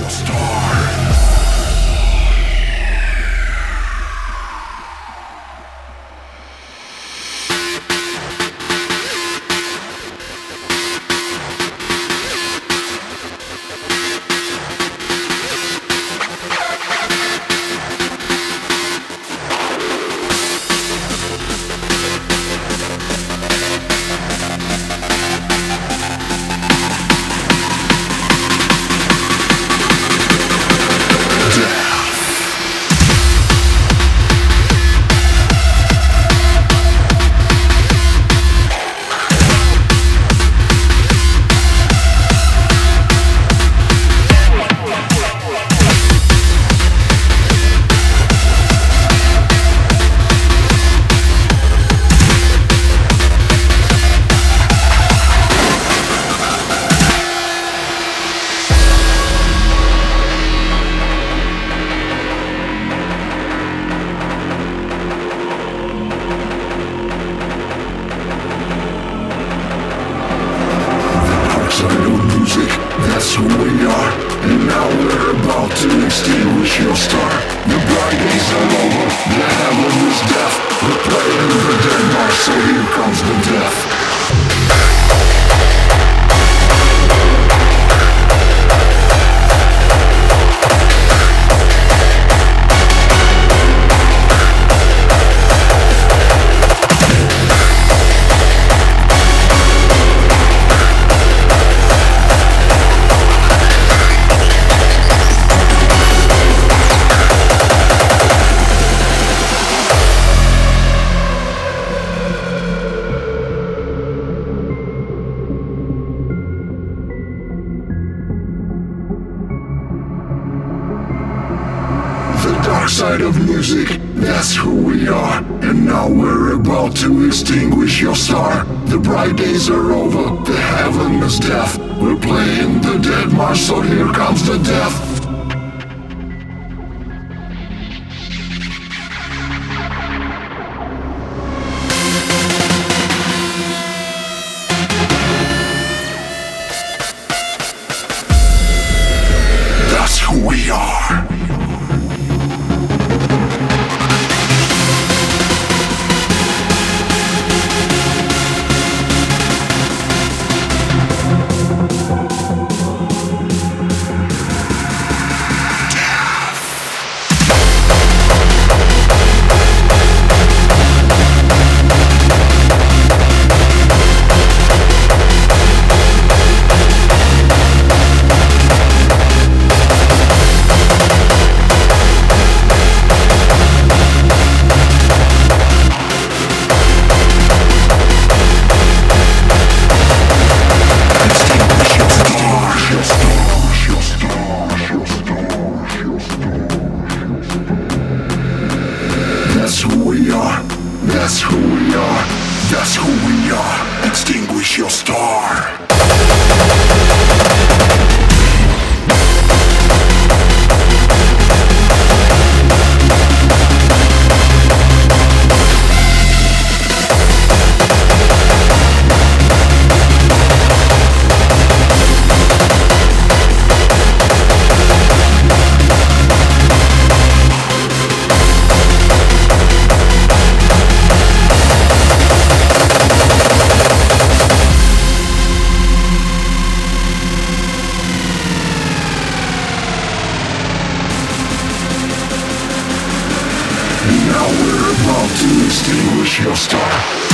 your star. That's who we are, and now we're about to extinguish your star. The bright days are over, the heaven is death. We're playing the dead march, so here comes the death. Dark side of music, that's who we are. And now we're about to extinguish your star. The bright days are over, the heaven is death. We're playing the dead march, so here comes the death. That's who we are. That's who we are, that's who we are, that's who we are. Extinguish your star. Now we're about to extinguish your star.